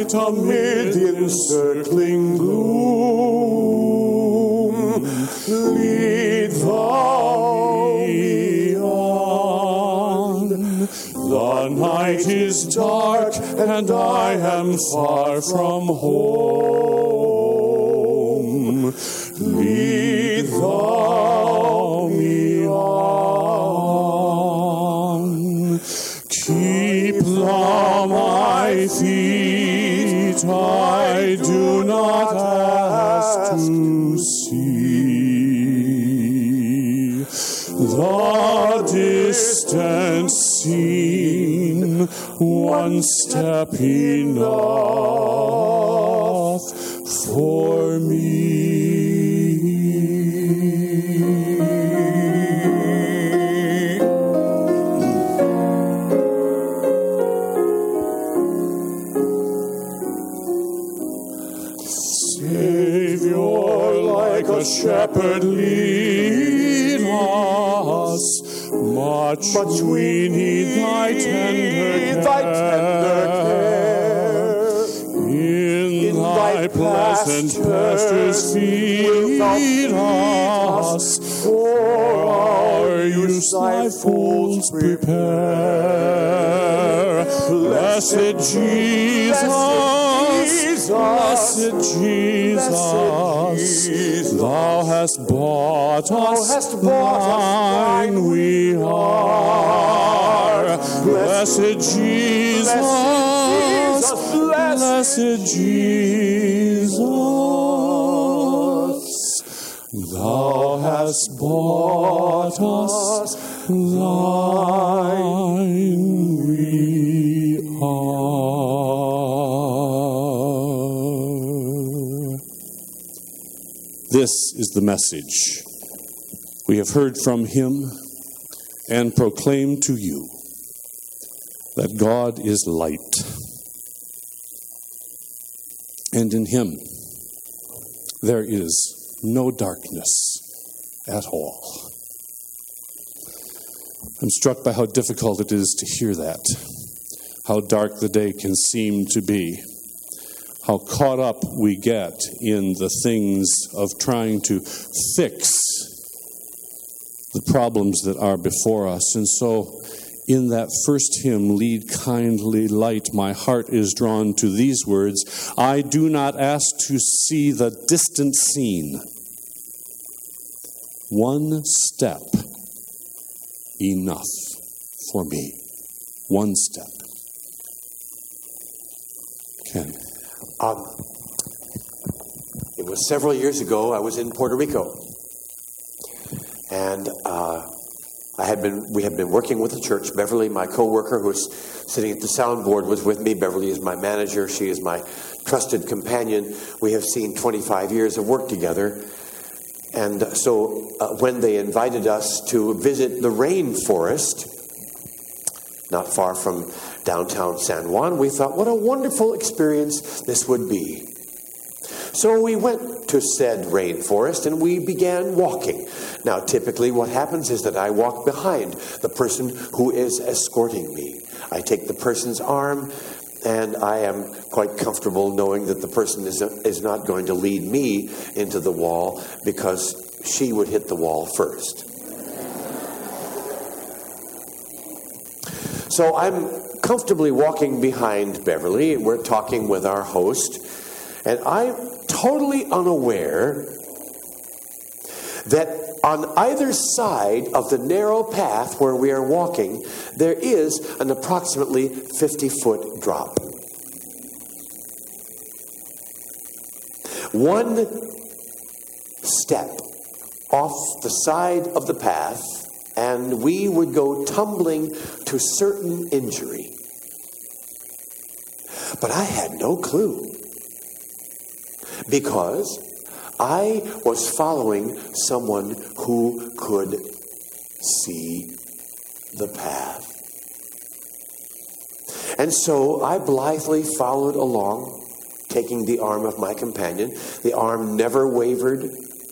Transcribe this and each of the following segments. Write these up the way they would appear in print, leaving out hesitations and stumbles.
light amid encircling gloom. Lead thou me on. The night is dark, and I am far from home. Lead thou me on. Keep thou my feet, I do not ask to see the distant scene, one step enough for me. Savior, like a shepherd, lead us. Much we need thy tender care. In thy pleasant pastures feed us. For our use thy folds prepare. Blessed Jesus, blessed Jesus, thou hast bought us, thine we are. Blessed Jesus, blessed Jesus, thou hast bought us, thine we are. This is the message we have heard from him and proclaim to you, that God is light, and in him there is no darkness at all. I'm struck by how difficult it is to hear that, how dark the day can seem to be, how caught up we get in the things of trying to fix the problems that are before us. And so in that first hymn, Lead Kindly Light, my heart is drawn to these words, I do not ask to see the distant scene. One step enough for me. One step. Ken. It was several years ago. I was in Puerto Rico. And we had been working with the church. Beverly, my co-worker who's sitting at the soundboard, was with me. Beverly is my manager. She is my trusted companion. We have seen 25 years of work together. And so when they invited us to visit the rainforest, not far from downtown San Juan, we thought, what a wonderful experience this would be. So we went to said rainforest and we began walking. Now, typically what happens is that I walk behind the person who is escorting me. I take the person's arm, and I am quite comfortable knowing that the person is not going to lead me into the wall, because she would hit the wall first. So I'm comfortably walking behind Beverly, and we're talking with our host, and I'm totally unaware that on either side of the narrow path where we are walking, there is an approximately 50-foot drop. One step off the side of the path, and we would go tumbling to certain injury. But I had no clue, because I was following someone who could see the path. And so I blithely followed along, taking the arm of my companion. The arm never wavered.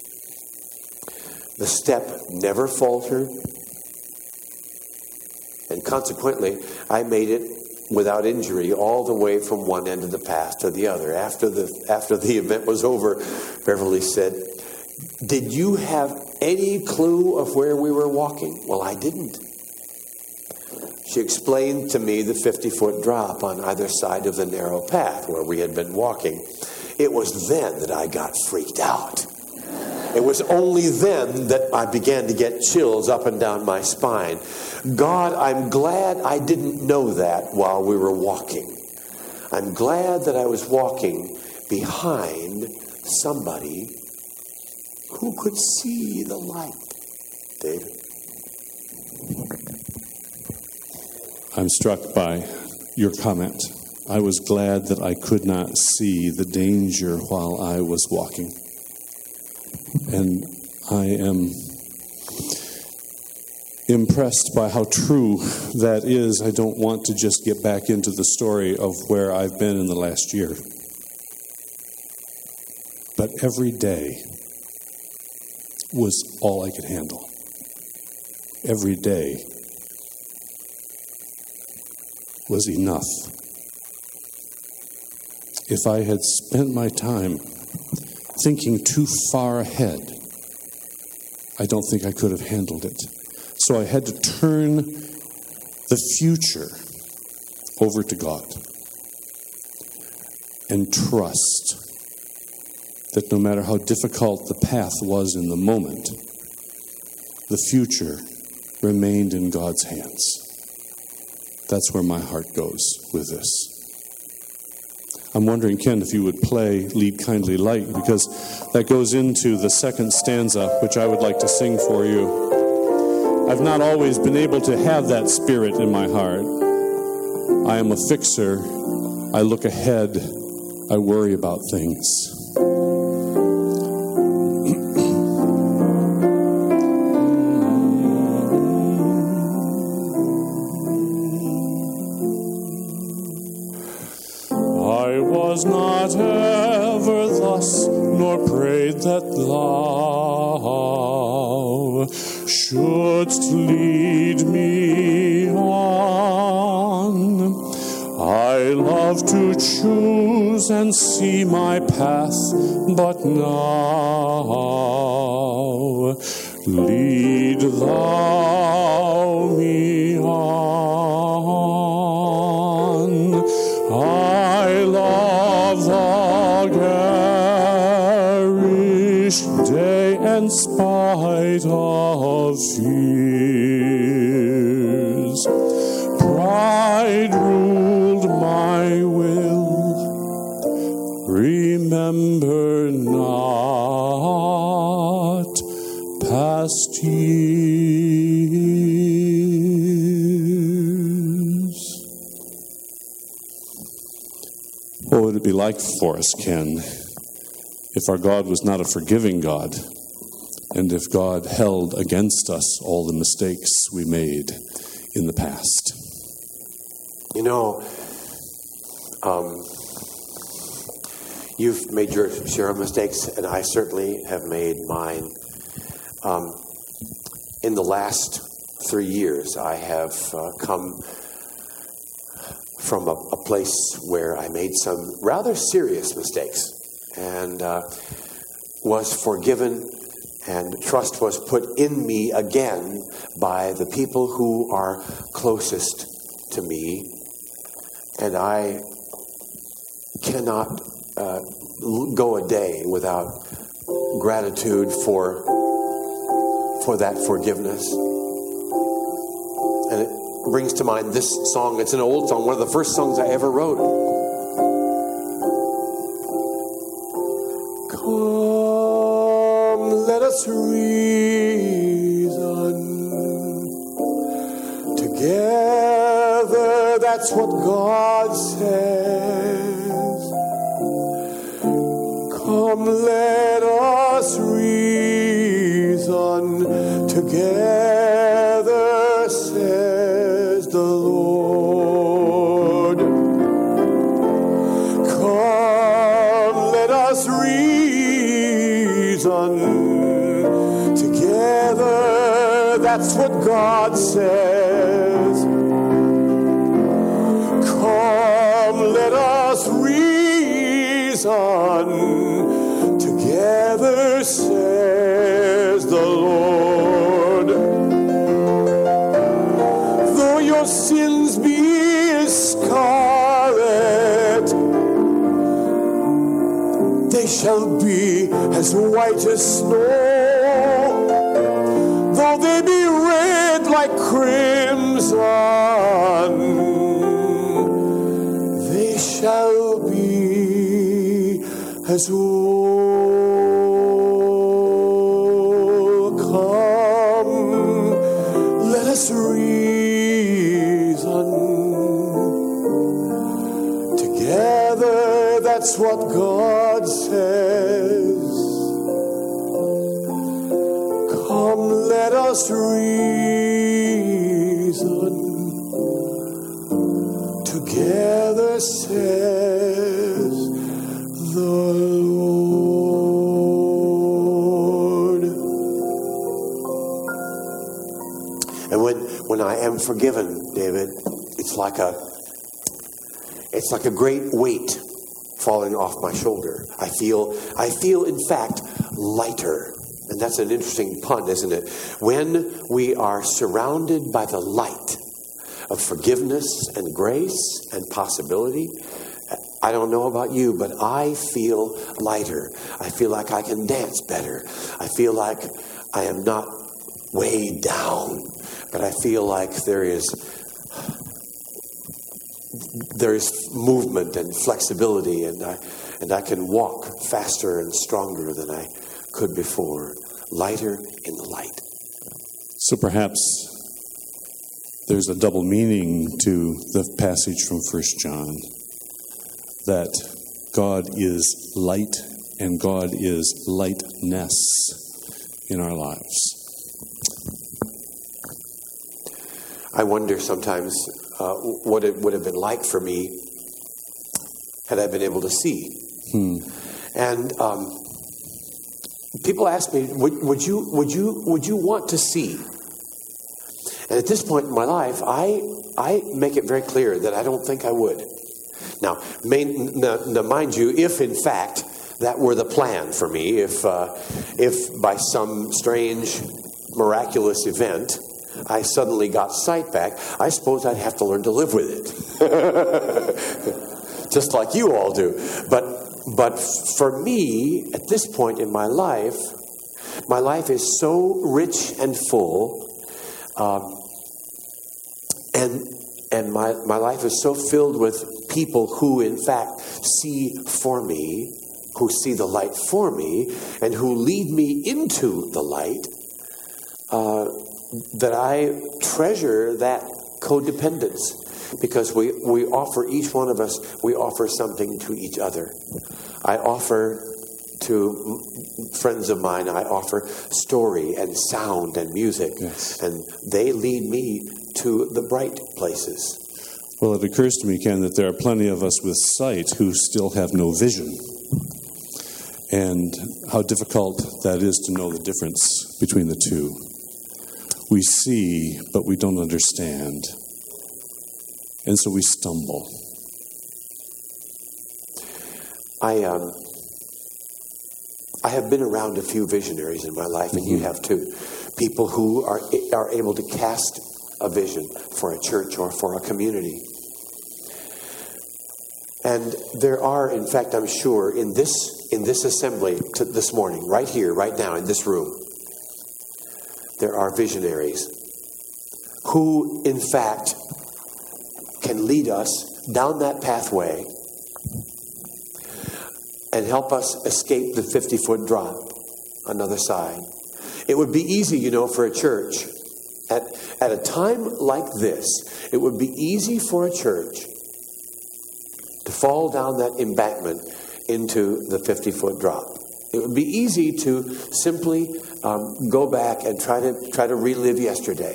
The step never faltered. And consequently, I made it without injury all the way from one end of the path to the other. After the event was over, Beverly said, "Did you have any clue of where we were walking?" "Well, I didn't." She explained to me the 50-foot drop on either side of the narrow path where we had been walking. It was then that I got freaked out. It was only then that I began to get chills up and down my spine. God, I'm glad I didn't know that while we were walking. I'm glad that I was walking behind somebody who could see the light. David? I'm struck by your comment. I was glad that I could not see the danger while I was walking. And I am impressed by how true that is. I don't want to just get back into the story of where I've been in the last year. But every day was all I could handle. Every day was enough. If I had spent my time thinking too far ahead, I don't think I could have handled it. So I had to turn the future over to God and trust that no matter how difficult the path was in the moment, the future remained in God's hands. That's where my heart goes with this. I'm wondering, Ken, if you would play Lead Kindly Light, because that goes into the second stanza, which I would like to sing for you. I've not always been able to have that spirit in my heart. I am a fixer. I look ahead. I worry about things. Was not ever thus, nor prayed that thou shouldst lead me on. I love to choose and see my path, but now lead thou me on. I love the garish day in spite of fears. Pride ruled my will. Remember not past years. What would it be like for us, Ken, if our God was not a forgiving God, and if God held against us all the mistakes we made in the past? You know, you've made your share of mistakes, and I certainly have made mine. In the last 3 years, I have come from a place where I made some rather serious mistakes and was forgiven, and trust was put in me again by the people who are closest to me. And I cannot go a day without gratitude for that forgiveness. And it brings to mind this song. It's an old song, one of the first songs I ever wrote. Come, let us reason together. That's what God says. Come, let us reason together, says the Lord. Come, let us reason together. That's what God says. Come, Son. Together, says the Lord. Though your sins be as scarlet, they shall be as white as snow. Though they be red like crimson, they shall be as wool. Come, let us reason together. That's what God says. Come, let us reason together, says the Lord. And when I am forgiven, David, it's like a great weight falling off my shoulder. I feel in fact lighter. And that's an interesting pun, isn't it? When we are surrounded by the light of forgiveness and grace and possibility, I don't know about you, but I feel lighter. I feel like I can dance better. I feel like I am not weighed down, but I feel like there is movement and flexibility, and I can walk faster and stronger than I could before. Lighter in the light. So perhaps there's a double meaning to the passage from 1 John, that God is light and God is lightness in our lives. I wonder sometimes what it would have been like for me had I been able to see. And people ask me, would you want to see? And at this point in my life, I make it very clear that I don't think I would. Now, mind you, if in fact that were the plan for me, if by some strange, miraculous event I suddenly got sight back, I suppose I'd have to learn to live with it, just like you all do. But for me, at this point in my life is so rich and full, and my life is so filled with people who, in fact, see for me, who see the light for me, and who lead me into the light, that I treasure that codependence. Because we offer, each one of us, we offer something to each other. I offer to friends of mine, I offer story and sound and music. Yes. And they lead me to the bright places. Well, it occurs to me, Ken, that there are plenty of us with sight who still have no vision. And how difficult that is to know the difference between the two. We see, but we don't understand. And so we stumble. I have been around a few visionaries in my life, and you have too. People who are able to cast a vision for a church or for a community. And there are, in fact, I'm sure, in this assembly this morning, right here, right now, in this room, there are visionaries who, in fact, can lead us down that pathway and help us escape the 50-foot drop on the other side. It would be easy, for a church, at a time like this, it would be easy for a church to fall down that embankment into the 50-foot drop. It would be easy to simply go back and try to relive yesterday.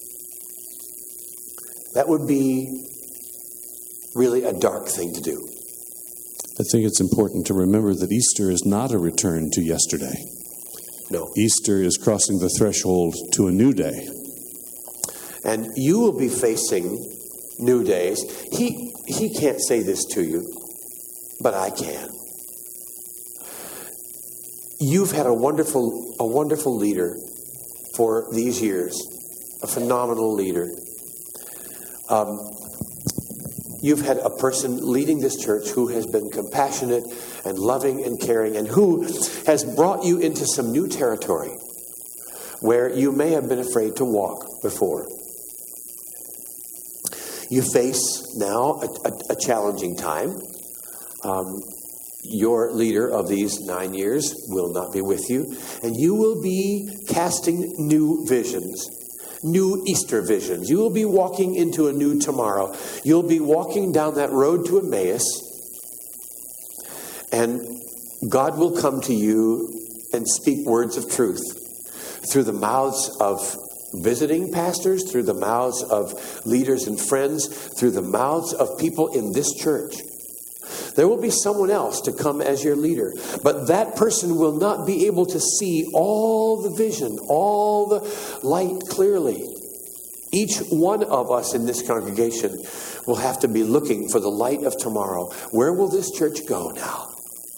That would be really a dark thing to do. I think it's important to remember that Easter is not a return to yesterday. No. Easter is crossing the threshold to a new day. And you will be facing new days. He can't say this to you, but I can. You've had a wonderful leader for these years, a phenomenal leader. You've had a person leading this church who has been compassionate and loving and caring, and who has brought you into some new territory where you may have been afraid to walk before. You face now a challenging time. Your leader of these 9 years will not be with you, and you will be casting new visions, new Easter visions. You will be walking into a new tomorrow. You'll be walking down that road to Emmaus, and God will come to you and speak words of truth through the mouths of visiting pastors, through the mouths of leaders and friends, through the mouths of people in this church. There will be someone else to come as your leader, but that person will not be able to see all the vision, all the light clearly. Each one of us in this congregation will have to be looking for the light of tomorrow. Where will this church go now?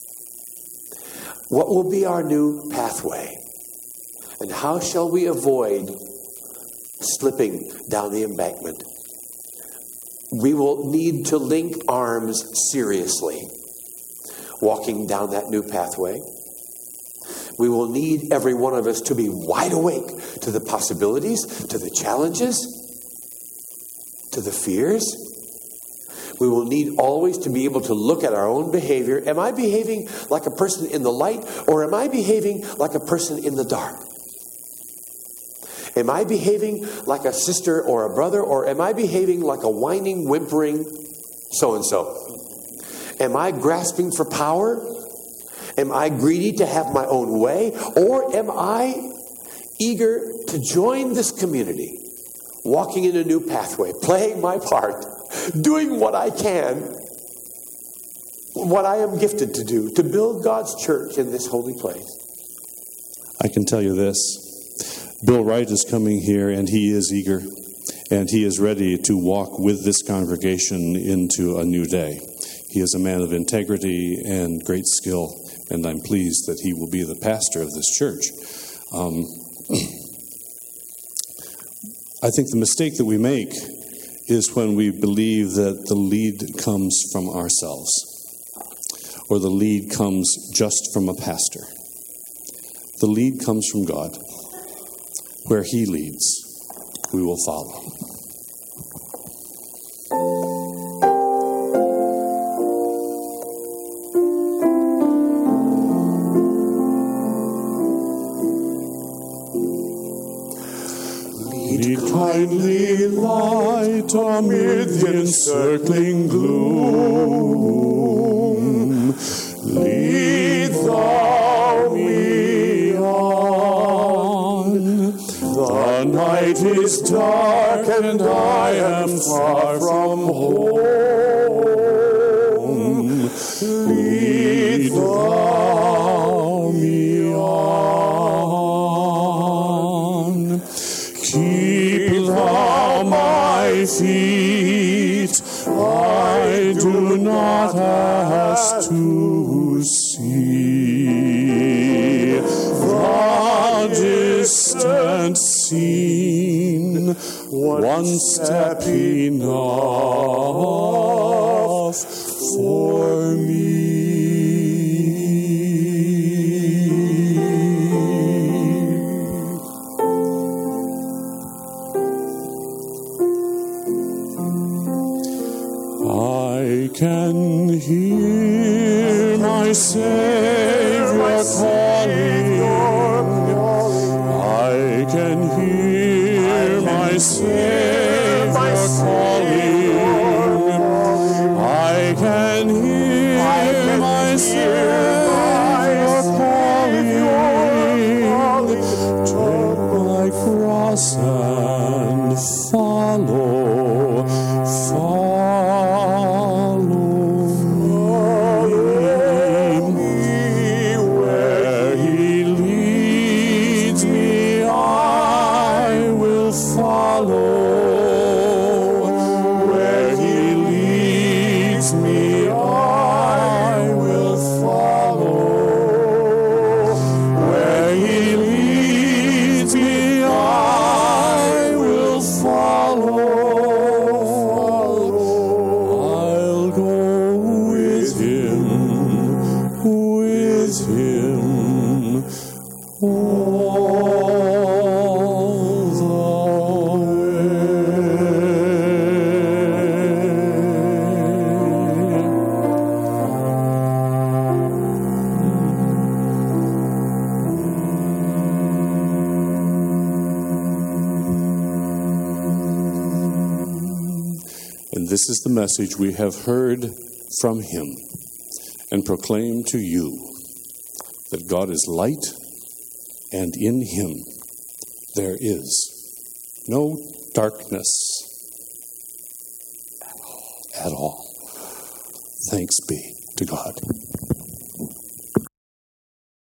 What will be our new pathway? And how shall we avoid slipping down the embankment? We will need to link arms seriously, walking down that new pathway. We will need every one of us to be wide awake to the possibilities, to the challenges, to the fears. We will need always to be able to look at our own behavior. Am I behaving like a person in the light, or am I behaving like a person in the dark? Am I behaving like a sister or a brother, or am I behaving like a whining, whimpering so-and-so? Am I grasping for power? Am I greedy to have my own way? Or am I eager to join this community, walking in a new pathway, playing my part, doing what I can, what I am gifted to do, to build God's church in this holy place? I can tell you this. Bill Wright is coming here, and he is eager, and he is ready to walk with this congregation into a new day. He is a man of integrity and great skill, and I'm pleased that he will be the pastor of this church. I think the mistake that we make is when we believe that the lead comes from ourselves, or the lead comes just from a pastor. The lead comes from God. Where he leads, we will follow. Lead kindly light amid the encircling gloom. Lead thou me on. The night is dark and I am far from home. Lead thou me on. Keep thou my feet. I do not ask to see the distant scene, one step enough for me. I can hear my Savior calling. I can hear my Savior calling. I can hear my Savior calling. Take my cross and follow. Follow me where he leads me. I will follow. And this is the message we have heard from him and proclaim to you, that God is light, and in him there is no darkness at all. Thanks be to God.